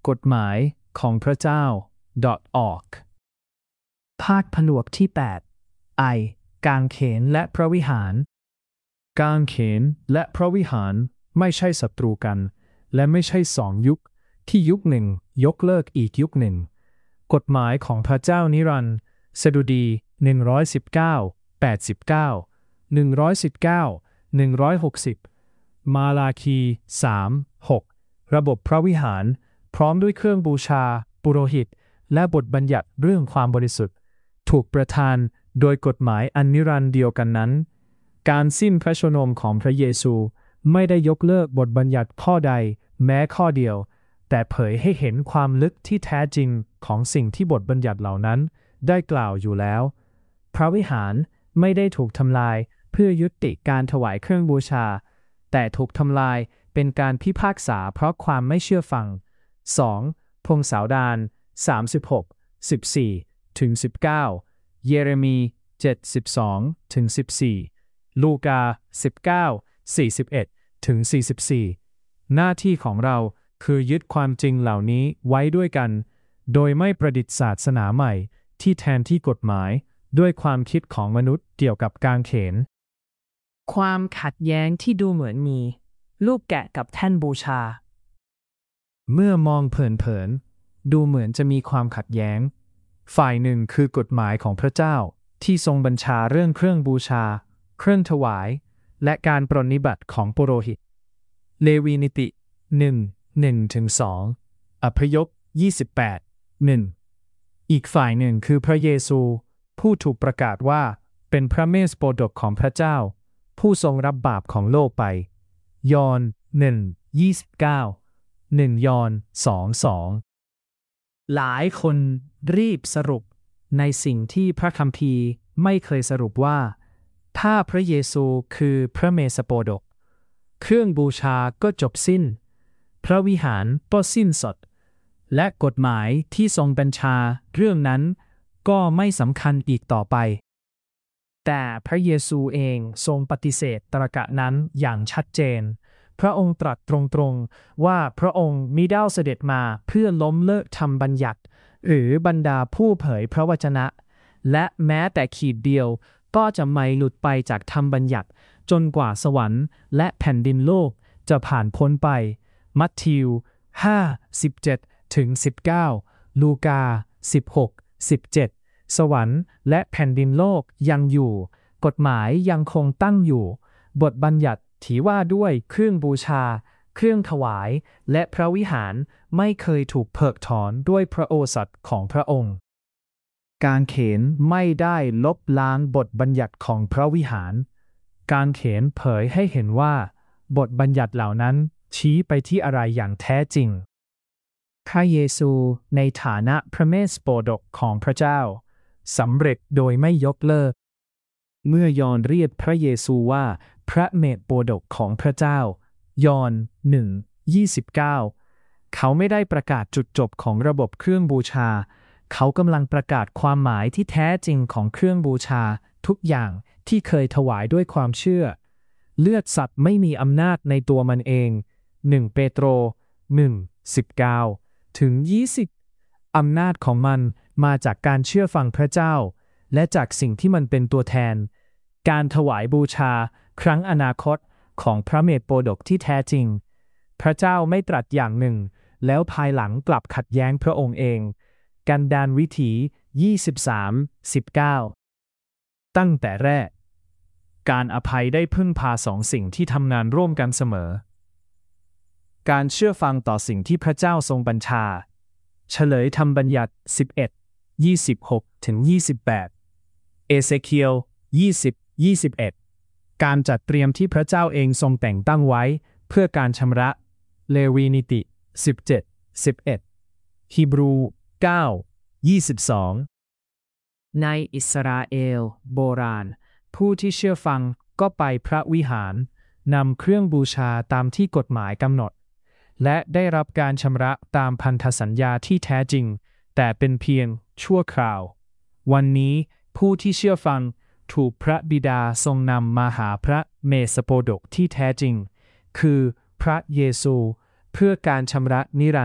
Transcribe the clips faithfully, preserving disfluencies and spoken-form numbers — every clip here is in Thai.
กฎหมายของพระเจ้า .org ภาคผนวกที่ แปด ไอ กางเขนและพระวิหารกางเขนและพระวิหารไม่ใช่ศัตรูกันและไม่ใช่สองยุคที่ยุคหนึ่งยกเลิกอีกยุคหนึ่งกฎหมายของพระเจ้านิรันดร์สดุดีหนึ่งร้อยสิบเก้า แปดสิบเก้า หนึ่งร้อยสิบเก้า หนึ่งร้อยหกสิบมาลาคีสาม หกระบบพระวิหารพร้อมด้วยเครื่องบูชาปุโรหิตและบทบัญญัติเรื่องความบริสุทธิ์ถูกประทานโดยกฎหมายอันนิรันดร์เดียวกันนั้นการสิ้นพระชนมของพระเยซูไม่ได้ยกเลิกบทบัญญัติข้อใดแม้ข้อเดียวแต่เผยให้เห็นความลึกที่แท้จริงของสิ่งที่บทบัญญัติเหล่านั้นได้กล่าวอยู่แล้วพระวิหารไม่ได้ถูกทำลายเพื่อยุติการถวายเครื่องบูชาแต่ถูกทำลายเป็นการพิพากษาเพราะความไม่เชื่อฟัง สอง พงศาวดารสามสิบหก สิบสี่ถึงสิบเก้า เยเรมีเจ็ด สิบสองถึงสิบสี่ ลูกาสิบเก้า สี่สิบเอ็ดถึงสี่สิบสี่ หน้าที่ของเราคือยึดความจริงเหล่านี้ไว้ด้วยกันโดยไม่ประดิษฐ์ศาสนาใหม่ที่แทนที่กฎหมายด้วยความคิดของมนุษย์เกี่ยวกับกางเขนความขัดแย้งที่ดูเหมือนมีลูกแกะกับแท่นบูชาเมื่อมองเผินๆดูเหมือนจะมีความขัดแย้งฝ่ายหนึ่งคือกฎหมายของพระเจ้าที่ทรงบัญชาเรื่องเครื่องบูชาเครื่องถวายและการปรนนิบัติของปุโรหิตเลวีนิติหนึ่ง หนึ่งถึงสอง อพยพยี่สิบแปด หนึ่งอีกฝ่ายหนึ่งคือพระเยซูผู้ถูกประกาศว่าเป็นพระเมสโปดกของพระเจ้าผู้ทรงรับบาปของโลกไปยอห์นหนึ่ง ยี่สิบเก้า หนึ่งยอห์นสอง สองหลายคนรีบสรุปในสิ่งที่พระคัมภีร์ไม่เคยสรุปว่าถ้าพระเยซูคือพระเมสโปดกเครื่องบูชาก็จบสิ้นพระวิหารก็สิ้นสดและกฎหมายที่ทรงบัญชาเรื่องนั้นก็ไม่สำคัญอีกต่อไปแต่พระเยซูเองทรงปฏิเสธตรรกะนั้นอย่างชัดเจนพระองค์ตรัสตรงๆว่าพระองค์มิได้เสด็จมาเพื่อล้มเลิกธรรมบัญญัติหรือบรรดาผู้เผยพระวจนะและแม้แต่ขีดเดียวก็จะไม่หลุดไปจากธรรมบัญญัติจนกว่าสวรรค์และแผ่นดินโลกจะผ่านพ้นไปมัทธิว ห้า สิบเจ็ดถึงสิบเก้า ลูกา สิบหก สิบเจ็ด สวรรค์และแผ่นดินโลกยังอยู่กฎหมายยังคงตั้งอยู่บทบัญญัติที่ว่าด้วยเครื่องบูชาเครื่องถวายและพระวิหารไม่เคยถูกเพิกถอนด้วยพระโอษฐ์ของพระองค์กางเขนไม่ได้ลบล้างบทบัญญัติของพระวิหารกางเขนเผยให้เห็นว่าบทบัญญัติเหล่านั้นชี้ไปที่อะไรอย่างแท้จริงพระเยซูในฐานะพระเมสโปดกของพระเจ้าสำเร็จโดยไม่ยกเลิกเมื่อยอห์นเรียกพระเยซูว่าพระเมสโปดกของพระเจ้ายอห์น หนึ่ง ยี่สิบเก้า เขาไม่ได้ประกาศจุดจบของระบบเครื่องบูชาเขากำลังประกาศความหมายที่แท้จริงของเครื่องบูชาทุกอย่างที่เคยถวายด้วยความเชื่อเลือดสัตว์ไม่มีอำนาจในตัวมันเองหนึ่งเปโตร หนึ่ง สิบเก้า ถึง ยี่สิบอำนาจของมันมาจากการเชื่อฟังพระเจ้าและจากสิ่งที่มันเป็นตัวแทนการถวายบูชาครั้งอนาคตของพระเมสโปดกที่แท้จริงพระเจ้าไม่ตรัสอย่างหนึ่งแล้วภายหลังกลับขัดแย้งพระองค์เองกันดารวิถี ยี่สิบสาม สิบเก้า ตั้งแต่แรกการอภัยได้พึ่งพาสองสิ่งที่ทำงานร่วมกันเสมอการเชื่อฟังต่อสิ่งที่พระเจ้าทรงบัญชาเฉลยธรรมบัญญัติสิบเอ็ด ยี่สิบหกถึงยี่สิบแปดเอเซเคียลยี่สิบ ยี่สิบเอ็ดการจัดเตรียมที่พระเจ้าเองทรงแต่งตั้งไว้เพื่อการชำระเลวีนิติสิบเจ็ด สิบเอ็ดฮีบรูเก้า ยี่สิบสองในอิสราเอลโบราณผู้ที่เชื่อฟังก็ไปพระวิหารนำเครื่องบูชาตามที่กฎหมายกำหนดและได้รับการชำระตามพันธสัญญาที่แท้จริงแต่เป็นเพียงชั่วคราววันนี้ผู้ที่เชื่อฟังถูกพระบิดาทรงนำมาหาพระเมสโปดกที่แท้จริงคือพระเยซูเพื่อการชำระนิรันดร์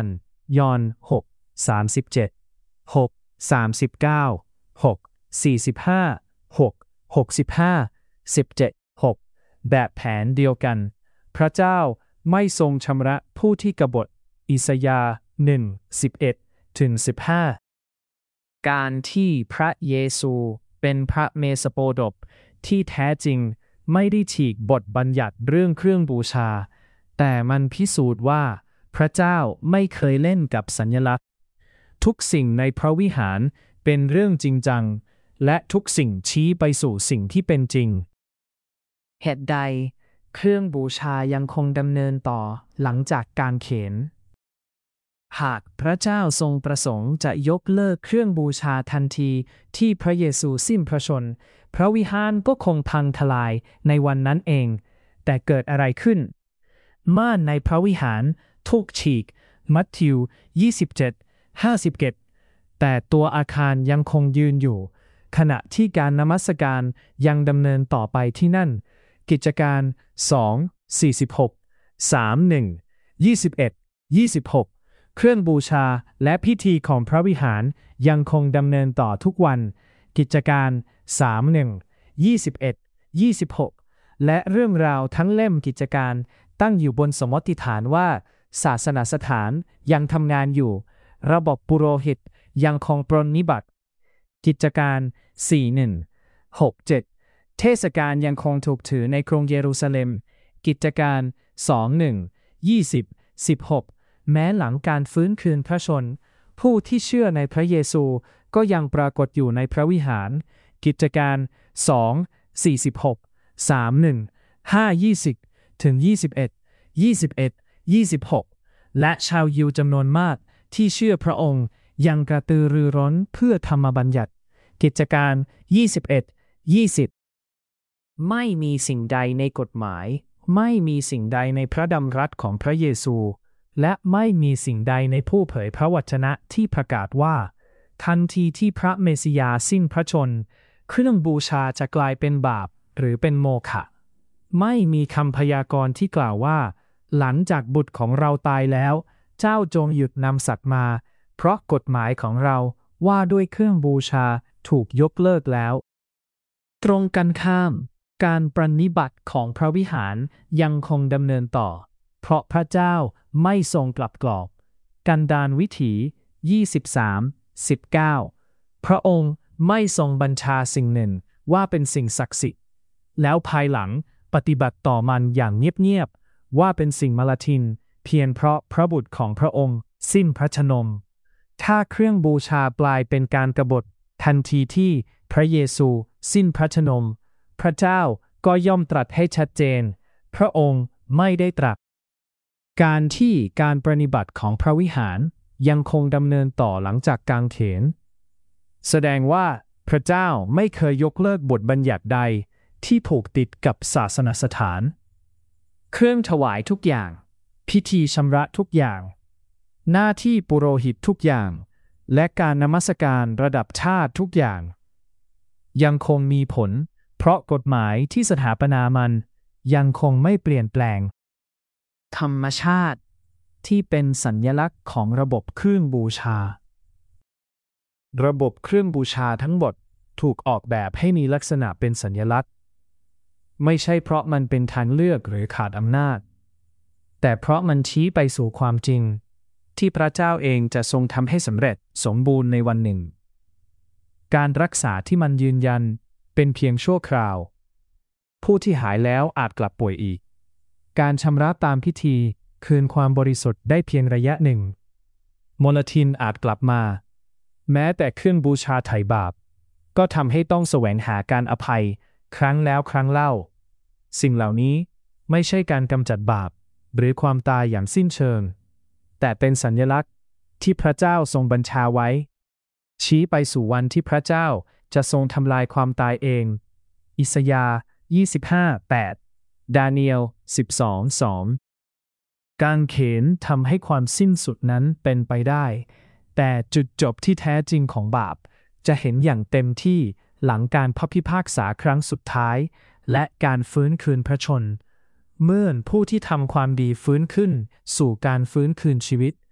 ยอห์นหก สามสิบเจ็ด หก สามสิบเก้า หก สี่สิบห้า หก หกสิบห้า สิบเจ็ด หก แบบแผนเดียวกันพระเจ้าไม่ทรงชำระผู้ที่กบฏอิสยาห์ หนึ่ง สิบเอ็ด ถึง สิบห้า การที่พระเยซูเป็นพระเมสสโปดกที่แท้จริงไม่ได้ฉีกบทบัญญัติเรื่องเครื่องบูชาแต่มันพิสูจน์ว่าพระเจ้าไม่เคยเล่นกับสัญลักษณ์ทุกสิ่งในพระวิหารเป็นเรื่องจริงจังและทุกสิ่งชี้ไปสู่สิ่งที่เป็นจริงเหตุใดเครื่องบูชายังคงดำเนินต่อหลังจากกางเขนหากพระเจ้าทรงประสงค์จะยกเลิกเครื่องบูชาทันทีที่พระเยซูสิ้นพระชนม์พระวิหารก็คงพังทลายในวันนั้นเองแต่เกิดอะไรขึ้นม่านในพระวิหารถูกฉีกมัทธิว ยี่สิบเจ็ด ห้าสิบเจ็ด แต่ตัวอาคารยังคงยืนอยู่ขณะที่การนมัสการยังดำเนินต่อไปที่นั่นกิจการสอง สี่สิบหก สาม หนึ่ง ยี่สิบเอ็ด ยี่สิบหกเครื่องบูชาและพิธีของพระวิหารยังคงดำเนินต่อทุกวันกิจการสาม หนึ่ง ยี่สิบเอ็ด ยี่สิบหกและเรื่องราวทั้งเล่มกิจการตั้งอยู่บนสมมติฐานว่าศาสนสถานยังทำงานอยู่ระบบปุโรหิตยังคงปรนนิบัติกิจการ สี่ หนึ่ง หก เจ็ดเทศกาลยังคงถูกถือในกรุงเยรูซาเล็มกิจการ สอง หนึ่ง ยี่สิบ สิบหกแม้หลังการฟื้นคืนพระชนม์ผู้ที่เชื่อในพระเยซูก็ยังปรากฏอยู่ในพระวิหารกิจการ สอง สี่สิบหก สาม หนึ่ง ห้า ยี่สิบ ถึง ยี่สิบเอ็ด ยี่สิบเอ็ด ยี่สิบหกและชาวยิวจำนวนมากที่เชื่อพระองค์ยังกระตือรือร้นเพื่อธรรมบัญญัติกิจการ ยี่สิบเอ็ด ยี่สิบไม่มีสิ่งใดในกฎหมายไม่มีสิ่งใดในพระดำรัสของพระเยซูและไม่มีสิ่งใดในผู้เผยพระวจนะที่ประกาศว่าทันทีที่พระเมสสิยาสิ้นพระชนม์เครื่องบูชาจะกลายเป็นบาปหรือเป็นโมฆะไม่มีคำพยากรณ์ที่กล่าวว่าหลังจากบุตรของเราตายแล้วเจ้าจงหยุดนำสัตว์มาเพราะกฎหมายของเราว่าด้วยเครื่องบูชาถูกยกเลิกแล้วตรงกันข้ามการปรนนิบัติของพระวิหารยังคงดำเนินต่อเพราะพระเจ้าไม่ทรงกลับกรอกกันดารวิถี ยี่สิบสาม สิบเก้าพระองค์ไม่ทรงบัญชาสิ่งหนึ่งว่าเป็นสิ่งศักดิ์สิทธิ์แล้วภายหลังปฏิบัติต่อมันอย่างเงียบๆว่าเป็นสิ่งมลทินเพียงเพราะพระบุตรของพระองค์สิ้นพระชนม์ถ้าเครื่องบูชากลายเป็นการกบฏทันทีที่พระเยซูสิ้นพระชนม์พระเจ้าก็ย่อมตรัสให้ชัดเจนพระองค์ไม่ได้ตรัสการที่การปรนนิบัติของพระวิหารยังคงดำเนินต่อหลังจากกางเขนแสดงว่าพระเจ้าไม่เคยยกเลิกบทบัญญัติใดที่ผูกติดกับศาสนสถานเครื่องถวายทุกอย่างพิธีชำระทุกอย่างหน้าที่ปุโรหิตทุกอย่างและการนมัสการระดับชาติทุกอย่างยังคงมีผลเพราะกฎหมายที่สถาปนามันยังคงไม่เปลี่ยนแปลงธรรมชาติที่เป็นสัญลักษณ์ของระบบเครื่องบูชาระบบเครื่องบูชาทั้งหมดถูกออกแบบให้มีลักษณะเป็นสัญลักษณ์ไม่ใช่เพราะมันเป็นทางเลือกหรือขาดอำนาจแต่เพราะมันชี้ไปสู่ความจริงที่พระเจ้าเองจะทรงทำให้สำเร็จสมบูรณ์ในวันหนึ่งการรักษาที่มันยืนยันเป็นเพียงชั่วคราวผู้ที่หายแล้วอาจกลับป่วยอีกการชำระตามพิธีคืนความบริสุทธิ์ได้เพียงระยะหนึ่งมลทินอาจกลับมาแม้แต่เครื่องบูชาไถ่บาปก็ทำให้ต้องแสวงหาการอภัยครั้งแล้วครั้งเล่าสิ่งเหล่านี้ไม่ใช่การกำจัดบาปหรือความตายอย่างสิ้นเชิงแต่เป็นสัญลักษณ์ที่พระเจ้าทรงบัญชาไว้ชี้ไปสู่วันที่พระเจ้าจะทรงทำลายความตายเองอิสยาห์ ยี่สิบห้า แปด ดาเนียล สิบสอง สองกางเขนทำให้ความสิ้นสุดนั้นเป็นไปได้แต่จุดจบที่แท้จริงของบาปจะเห็นอย่างเต็มที่หลังการพระพิพากษาครั้งสุดท้ายและการฟื้นคืนพระชนม์เมื่อผู้ที่ทำความดีฟื้นขึ้นสู่การฟื้นคืนชีวิต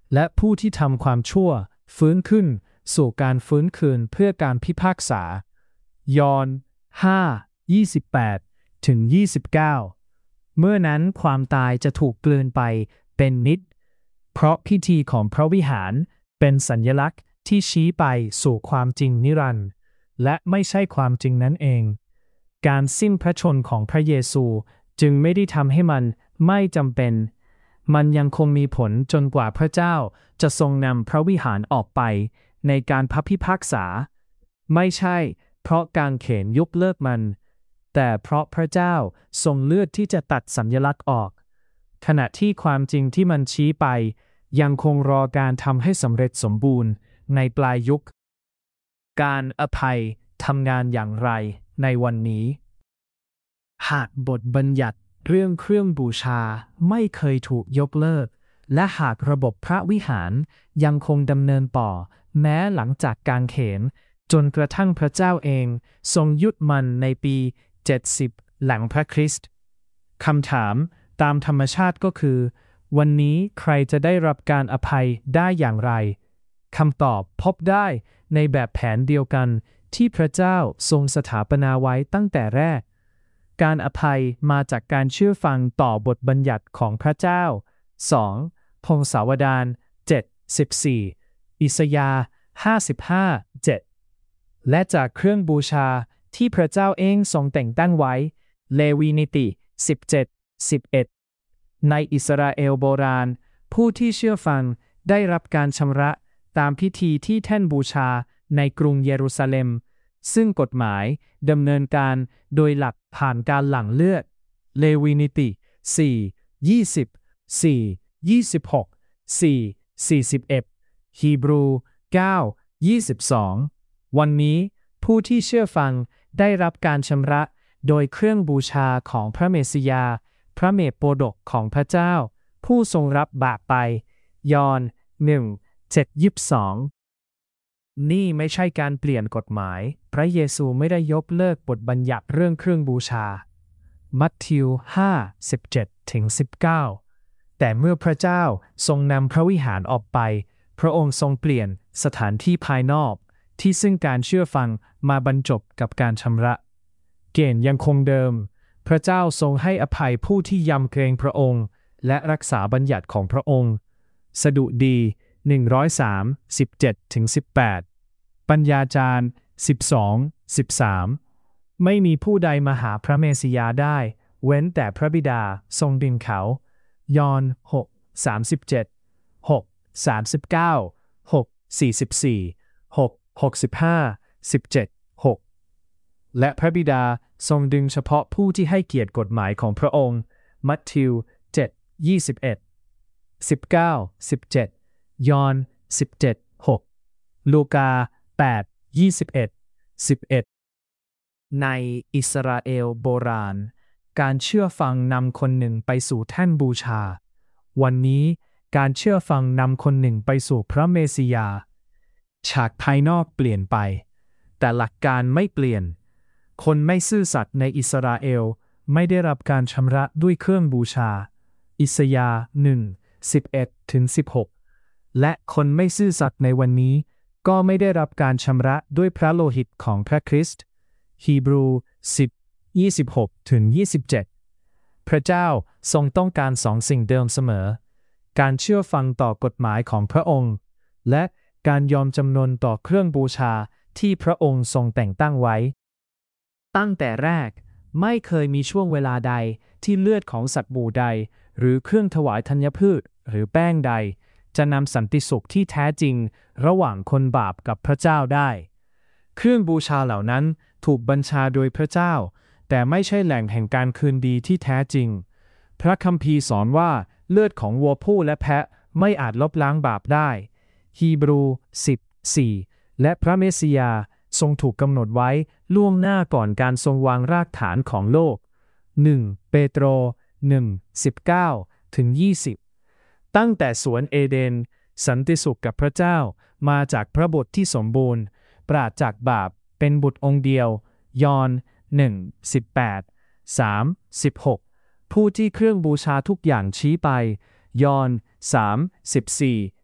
และผู้ที่ทำความชั่วฟื้นขึ้นสู่การฟื้นคืนเพื่อการพิพากษายอห์น ห้า ยี่สิบแปดถึงยี่สิบเก้า เมื่อนั้นความตายจะถูกกลืนไปเป็นนิจเพราะพิธีของพระวิหารเป็นสัญลักษณ์ที่ชี้ไปสู่ความจริงนิรันดร์และไม่ใช่ความจริงนั้นเองการสิ้นพระชนม์ของพระเยซูจึงไม่ได้ทำให้มันไม่จำเป็นมันยังคงมีผลจนกว่าพระเจ้าจะทรงนำพระวิหารออกไปในการพระพิพากษาไม่ใช่เพราะกางเขนยกเลิกมันแต่เพราะพระเจ้าทรงเลือกที่จะตัดสัญลักษณ์ออกขณะที่ความจริงที่มันชี้ไปยังคงรอการทำให้สำเร็จสมบูรณ์ในปลายยุคการอภัยทำงานอย่างไรในวันนี้หากบทบัญญัติเรื่องเครื่องบูชาไม่เคยถูกยกเลิกและหากระบบพระวิหารยังคงดำเนินต่อแม้หลังจากกางเขนจนกระทั่งพระเจ้าเองทรงยุดมันในปีเจ็ดสิบหลังพระคริสต์คำถามตามธรรมชาติก็คือวันนี้ใครจะได้รับการอภัยได้อย่างไรคำตอบพบได้ในแบบแผนเดียวกันที่พระเจ้าทรงสถาปนาไว้ตั้งแต่แรกการอภัยมาจากการเชื่อฟังต่อบทบัญญัติของพระเจ้า สอง พงศาวดาร เจ็ด สิบสี่ อิสยาห์ ห้าสิบห้า เจ็ด และจากเครื่องบูชาที่พระเจ้าเองทรงแต่งตั้งไว้เลวีนิติ สิบเจ็ด สิบเอ็ด ในอิสราเอลโบราณผู้ที่เชื่อฟังได้รับการชำระตามพิธีที่แท่นบูชาในกรุงเยรูซาเล็มซึ่งกฎหมายดำเนินการโดยหลักผ่านการหลั่งเลือดเลวีนิติ สี่ ยี่สิบ สี่ ยี่สิบหก สี่ สี่สิบเอ็ด ฮีบรู เก้า ยี่สิบสอง วันนี้ผู้ที่เชื่อฟังได้รับการชำระโดยเครื่องบูชาของพระเมสสิยาพระเมธโปรดกของพระเจ้าผู้ทรงรับบาปไปยอห์น หนึ่ง เจ็ด ยี่สิบสอง นี่ไม่ใช่การเปลี่ยนกฎหมายพระเยซูไม่ได้ยกเลิกบทบัญญัติเรื่องเครื่องบูชามัทธิว ห้า สิบเจ็ดถึงสิบเก้า แต่เมื่อพระเจ้าทรงนำพระวิหารออกไปพระองค์ทรงเปลี่ยนสถานที่ภายนอกที่ซึ่งการเชื่อฟังมาบรรจบกับการชำระเกณฑ์ยังคงเดิมพระเจ้าทรงให้อภัยผู้ที่ยำเกรงพระองค์และรักษาบัญญัติของพระองค์สดุดี หนึ่งร้อยสาม สิบเจ็ดถึงสิบแปด ปัญญาจารย์ สิบสอง สิบสาม ไม่มีผู้ใดมาหาพระเมสสิยาได้เว้นแต่พระบิดาทรงดึงเขายอห์น หก สามสิบเจ็ด หก สามสิบเก้า หก สี่สิบสี่ หก หกสิบห้า สิบเจ็ด หกและพระบิดาทรงดึงเฉพาะผู้ที่ให้เกียรติกฎหมายของพระองค์มัทธิว เจ็ด ยี่สิบเอ็ด สิบเก้า สิบเจ็ด ยอห์น สิบเจ็ด หก ลูกา แปด ยี่สิบเอ็ด สิบเอ็ด ในอิสราเอลโบราณการเชื่อฟังนำคนหนึ่งไปสู่แท่นบูชาวันนี้การเชื่อฟังนำคนหนึ่งไปสู่พระเมสสิยาฉากภายนอกเปลี่ยนไปแต่หลักการไม่เปลี่ยนคนไม่ซื่อสัตย์ในอิสราเอลไม่ได้รับการชำระด้วยเครื่องบูชาอิสยาห์ หนึ่ง สิบเอ็ดถึงสิบหก และคนไม่ซื่อสัตย์ในวันนี้ก็ไม่ได้รับการชำระด้วยพระโลหิตของพระคริสต์ฮีบรู สิบ ยี่สิบหกถึงยี่สิบเจ็ด พระเจ้าทรงต้องการสองสิ่งเดิมเสมอการเชื่อฟังต่อกฎหมายของพระองค์และการยอมจำนนต่อเครื่องบูชาที่พระองค์ทรงแต่งตั้งไว้ตั้งแต่แรกไม่เคยมีช่วงเวลาใดที่เลือดของสัตว์หมู่ใดหรือเครื่องถวายธัญพืชหรือแป้งใดจะนำสันติสุขที่แท้จริงระหว่างคนบาปกับพระเจ้าได้เครื่องบูชาเหล่านั้นถูกบัญชาโดยพระเจ้าแต่ไม่ใช่แหล่งแห่งการคืนดีที่แท้จริงพระคัมภีร์สอนว่าเลือดของวัวผู้และแพะไม่อาจลบล้างบาปได้ฮีบรู สิบ สี่ และพระเมสสิยาทรงถูกกำหนดไว้ล่วงหน้าก่อนการทรงวางรากฐานของโลก หนึ่ง เปโตร หนึ่ง สิบเก้าถึงยี่สิบ ตั้งแต่สวนเอเดนสันติสุขกับพระเจ้ามาจากพระบุตรที่สมบูรณ์ปราศจากบาปเป็นบุตรองค์เดียวยอห์น หนึ่ง สิบแปด สาม สิบหก ผู้ที่เครื่องบูชาทุกอย่างชี้ไปยอห์น สาม สิบสี่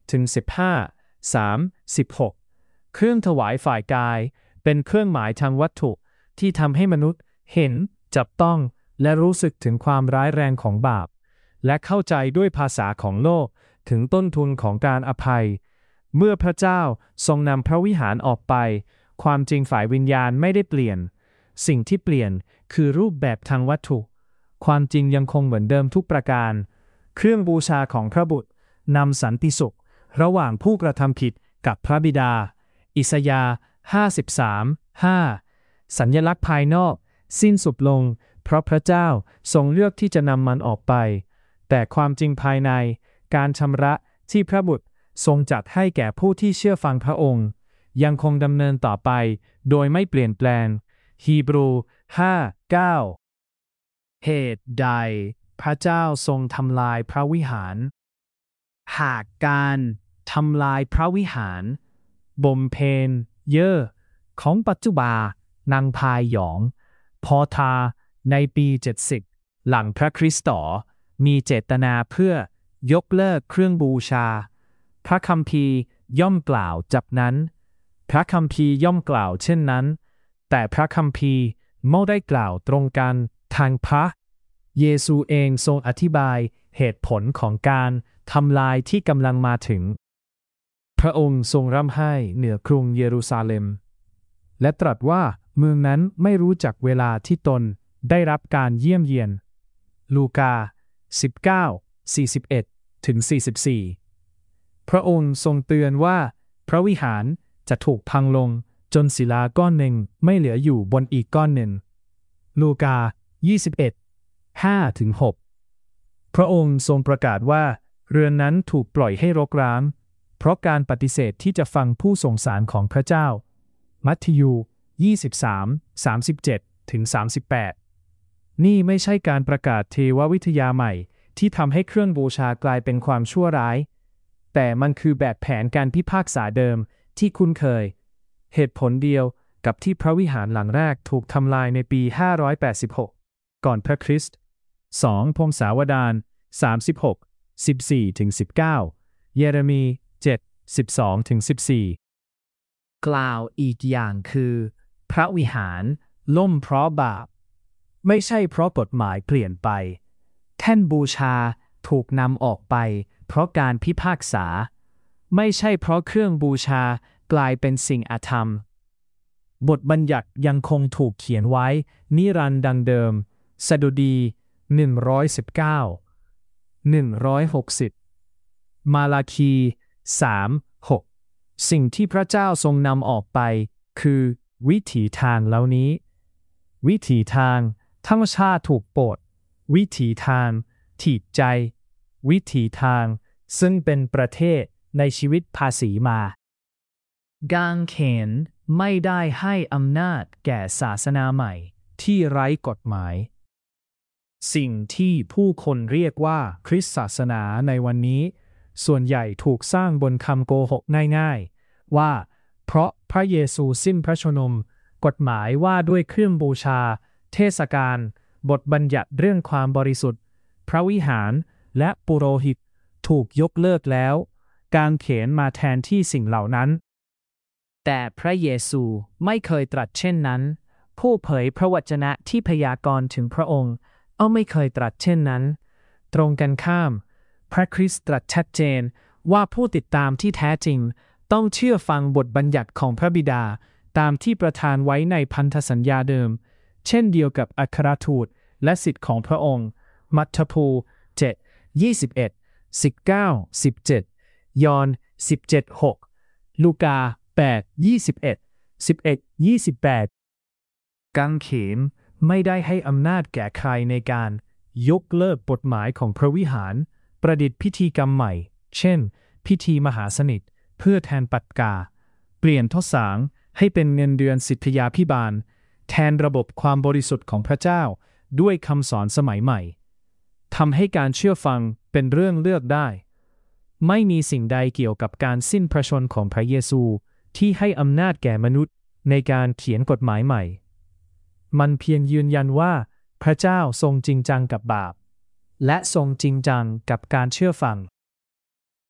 ถึงสิบห้า สาม สิบหก เครื่องถวายฝ่ายกายเป็นเครื่องหมายทางวัตถุที่ทำให้มนุษย์เห็นจับต้องและรู้สึกถึงความร้ายแรงของบาปและเข้าใจด้วยภาษาของโลกถึงต้นทุนของการอภัยเมื่อพระเจ้าทรงนำพระวิหารออกไปความจริงฝ่ายวิญญาณไม่ได้เปลี่ยนสิ่งที่เปลี่ยนคือรูปแบบทางวัตถุความจริงยังคงเหมือนเดิมทุกประการเครื่องบูชาของพระบุตรนำสันติสุขระหว่างผู้กระทำผิดกับพระบิดาอิสยาห์ห้าสิบสาม ห้า สัญลักษณ์ภายนอกสิ้นสุดลงเพราะพระเจ้าทรงเลือกที่จะนำมันออกไปแต่ความจริงภายในการชำระที่พระบุตรทรงจัดให้แก่ผู้ที่เชื่อฟังพระองค์ยังคงดำเนินต่อไปโดยไม่เปลี่ยนแปลงฮีบรู ห้า เก้า เหตุใดพระเจ้าทรงทำลายพระวิหารหากการทำลายพระวิหารบ่มเพนเย่อของปัจจุบานางพายหยองพอทาในปีเจ็ดสิบหลังพระคริสต์มีเจตนาเพื่อยกเลิกเครื่องบูชาพระคัมภีร์ย่อมกล่าวจับนั้นพระคัมภีร์ย่อมกล่าวเช่นนั้นแต่พระคัมภีร์ไม่ได้กล่าวตรงกันทางพระเยซูเองทรงอธิบายเหตุผลของการทำลายที่กำลังมาถึงพระองค์ทรงร่ำไห้เหนือกรุงเยรูซาเล็มและตรัสว่าเมืองนั้นไม่รู้จักเวลาที่ตนได้รับการเยี่ยมเยียนลูกา สิบเก้า สี่สิบเอ็ด ถึง สี่สิบสี่ พระองค์ทรงเตือนว่าพระวิหารจะถูกพังลงจนศิลาก้อนหนึ่งไม่เหลืออยู่บนอีกก้อนหนึ่งลูกา ยี่สิบเอ็ด ห้าถึงหก พระองค์ทรงประกาศว่าเรือนนั้นถูกปล่อยให้รกร้างเพราะการปฏิเสธที่จะฟังผู้ส่งสารของพระเจ้ามัทธิว ยี่สิบสาม สามสิบเจ็ด ถึง สามสิบแปด นี่ไม่ใช่การประกาศเทววิทยาใหม่ที่ทำให้เครื่องบูชากลายเป็นความชั่วร้ายแต่มันคือแบบแผนการพิพากษาเดิมที่คุ้นเคยเหตุผลเดียวกับที่พระวิหารหลังแรกถูกทำลายในปี ห้าร้อยแปดสิบหก ก่อนพระคริสต์ สอง พงศาวดาร สามสิบหก สิบสี่ถึงสิบเก้า เยเรมี เจ็ด สิบสองถึงสิบสี่ กล่าวอีกอย่างคือพระวิหารล่มเพราะบาปไม่ใช่เพราะกฎหมายเปลี่ยนไปแท่นบูชาถูกนำออกไปเพราะการพิพากษาไม่ใช่เพราะเครื่องบูชากลายเป็นสิ่งอธรรมบทบัญญัติยังคงถูกเขียนไว้นิรันดร์ดังเดิมสดุดี หนึ่งร้อยสิบเก้า หนึ่งร้อยหกสิบ มาลาคี สาม หก สิ่งที่พระเจ้าทรงนำออกไปคือวิถีทางเหล่านี้วิถีทางธรรมชาติถูกปลดวิถีทางถีบใจวิถีทางซึ่งเป็นประเทศในชีวิตภาษีมากางเขนไม่ได้ให้อำนาจแก่ศาสนาใหม่ที่ไร้กฎหมายสิ่งที่ผู้คนเรียกว่าคริสตศาสนาในวันนี้ส่วนใหญ่ถูกสร้างบนคำโกหกง่ายๆว่าเพราะพระเยซูสิ้นพระชนม์กฎหมายว่าด้วยเครื่องบูชาเทศกาลบทบัญญัติเรื่องความบริสุทธิ์พระวิหารและปุโรหิตถูกยกเลิกแล้วกางเขนมาแทนที่สิ่งเหล่านั้นแต่พระเยซูไม่เคยตรัสเช่นนั้นผู้เผยพระวจนะที่พยากรณ์ถึงพระองค์เอาไม่เคยตรัสเช่นนั้นตรงกันข้ามพระคริสต์ตรัสชัดเจนว่าผู้ติดตามที่แท้จริงต้องเชื่อฟังบทบัญญัติของพระบิดาตามที่ประทานไว้ในพันธสัญญาเดิมเช่นเดียวกับอัครทูตและสิทธิ์ของพระองค์มัทธิว เจ็ด ยี่สิบเอ็ด สิบเก้า สิบเจ็ด ยอห์น สิบเจ็ด หก ลูกา แปด ยี่สิบเอ็ด สิบเอ็ด ยี่สิบแปด กางเขนไม่ได้ให้อำนาจแก่ใครในการยกเลิกกฎหมายของพระวิหารประดิษฐ์พิธีกรรมใหม่เช่นพิธีมหาสนิทเพื่อแทนปัจกาเปลี่ยนทศางให้เป็นเงินเดือนสิทธยาภิบาลแทนระบบความบริสุทธิ์ของพระเจ้าด้วยคำสอนสมัยใหม่ทำให้การเชื่อฟังเป็นเรื่องเลือกได้ไม่มีสิ่งใดเกี่ยวกับการสิ้นพระชนม์ของพระเยซูที่ให้อำนาจแก่มนุษย์ในการเขียนกฎหมายใหม่มันเพียงยืนยันว่าพระเจ้าทรงจริงจังกับบาปและทรงจริงจังกับการเชื่อฟัง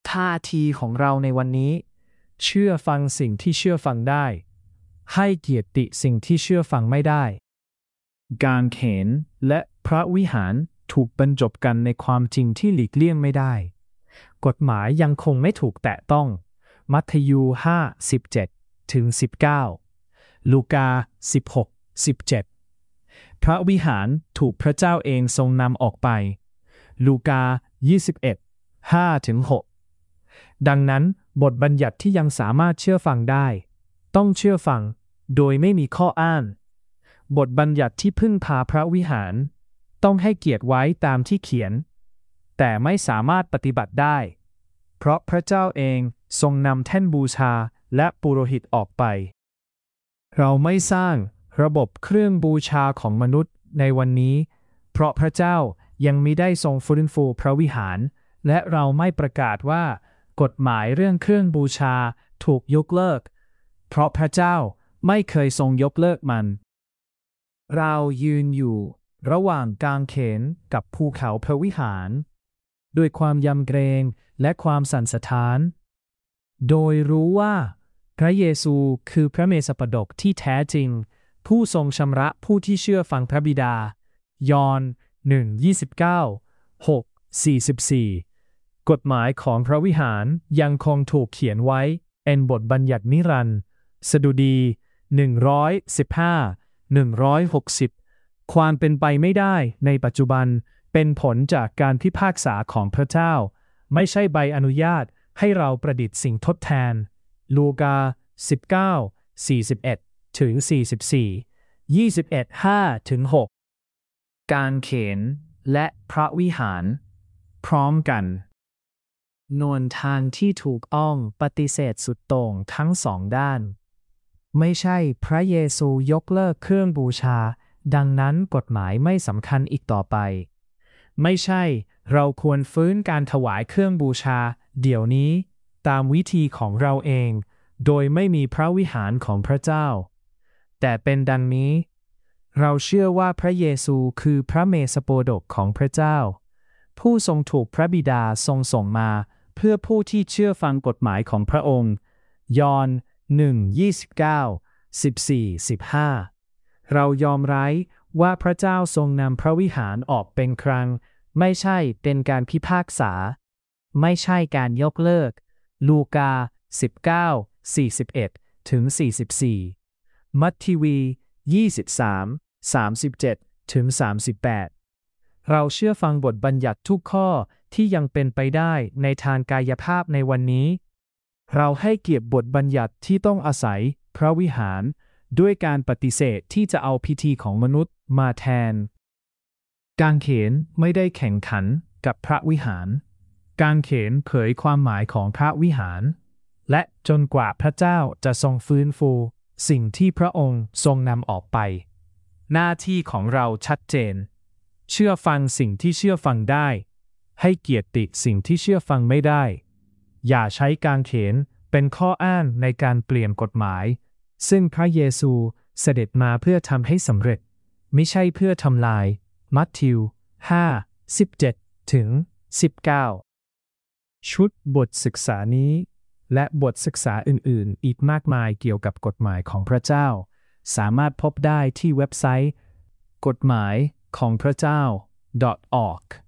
ท่าทีของเราในวันนี้เชื่อฟังสิ่งที่เชื่อฟังได้ให้เกียรติสิ่งที่เชื่อฟังไม่ได้กางเขนและพระวิหารถูกบรรจบกันในความจริงที่หลีกเลี่ยงไม่ได้กฎหมายยังคงไม่ถูกแตะต้องมัทธิวห้า สิบเจ็ดถึงสิบเก้าลูกาสิบหก สิบเจ็ดพระวิหารถูกพระเจ้าเองทรงนำออกไปลูกายี่สิบเอ็ด ห้าถึงหกดังนั้นบทบัญญัติที่ยังสามารถเชื่อฟังได้ต้องเชื่อฟังโดยไม่มีข้ออ้างบทบัญญัติที่พึ่งพาพระวิหารต้องให้เกียรติไว้ตามที่เขียนแต่ไม่สามารถปฏิบัติได้เพราะพระเจ้าเองทรงนำแท่นบูชาและปุโรหิตออกไปเราไม่สร้างระบบเครื่องบูชาของมนุษย์ในวันนี้เพราะพระเจ้ายังมิได้ทรงฟื้นฟูพระวิหารและเราไม่ประกาศว่ากฎหมายเรื่องเครื่องบูชาถูกยกเลิกเพราะพระเจ้าไม่เคยทรงยกเลิกมันเรายืนอยู่ระหว่างกางเขนกับภูเขาพระวิหารด้วยความยำเกรงและความสั่นสะท้านโดยรู้ว่าพระเยซูคือพระเมสสปฎกที่แท้จริงผู้ทรงชำระผู้ที่เชื่อฟังพระบิดายอห์น หนึ่ง ยี่สิบเก้า หก สี่สิบสี่ กฎหมายของพระวิหารยังคงถูกเขียนไว้เป็นบทบัญญัตินิรันดร์สดุดี หนึ่งร้อยสิบห้า หนึ่งร้อยหกสิบ ความเป็นไปไม่ได้ในปัจจุบันเป็นผลจากการพิพากษาของพระเจ้าไม่ใช่ใบอนุญาตให้เราประดิษฐ์สิ่งทดแทนลูกา สิบเก้า สี่สิบเอ็ด ถึง สี่สิบสี่ ยี่สิบเอ็ด ห้า ถึง หก กางเขนและพระวิหารพร้อมกันนวนทางที่ถูกอ้อมปฏิเสธสุดโต่งทั้งสองด้านไม่ใช่พระเยซูยกเลิกเครื่องบูชาดังนั้นกฎหมายไม่สำคัญอีกต่อไปไม่ใช่เราควรฟื้นการถวายเครื่องบูชาเดี๋ยวนี้ตามวิธีของเราเองโดยไม่มีพระวิหารของพระเจ้าแต่เป็นดังนี้เราเชื่อว่าพระเยซูคือพระเมสสโปฎกของพระเจ้าผู้ทรงถูกพระบิดาทรงส่งมาเพื่อผู้ที่เชื่อฟังกฎหมายของพระองค์ยอห์น หนึ่ง ยี่สิบเก้า สิบสี่ สิบห้า เรายอมรับว่าพระเจ้าทรงนำพระวิหารออกเป็นครั้งไม่ใช่เป็นการพิพากษาไม่ใช่การยกเลิกลูกา สิบเก้า สี่สิบเอ็ด ถึง สี่สิบสี่ มัทธิว ยี่สิบสาม สามสิบเจ็ด ถึง สามสิบแปด เราเชื่อฟังบทบัญญัติทุกข้อที่ยังเป็นไปได้ในทางกายภาพในวันนี้เราให้เกียรติบทบัญญัติที่ต้องอาศัยพระวิหารด้วยการปฏิเสธที่จะเอาพิธีของมนุษย์มาแทนกางเขนไม่ได้แข่งขันกับพระวิหารกางเขนเผยความหมายของพระวิหารและจนกว่าพระเจ้าจะทรงฟื้นฟูสิ่งที่พระองค์ทรงนำออกไปหน้าที่ของเราชัดเจนเชื่อฟังสิ่งที่เชื่อฟังได้ให้เกียรติสิ่งที่เชื่อฟังไม่ได้อย่าใช้กางเขนเป็นข้ออ้างในการเปลี่ยนกฎหมายซึ่งพระเยซูเสด็จมาเพื่อทำให้สำเร็จไม่ใช่เพื่อทำลายมัทธิว ห้า สิบเจ็ด ถึง สิบเก้า ชุดบทศึกษานี้และบทศึกษาอื่นๆอีกมากมายเกี่ยวกับกฎหมายของพระเจ้าสามารถพบได้ที่เว็บไซต์กฎหมายของพระเจ้า .org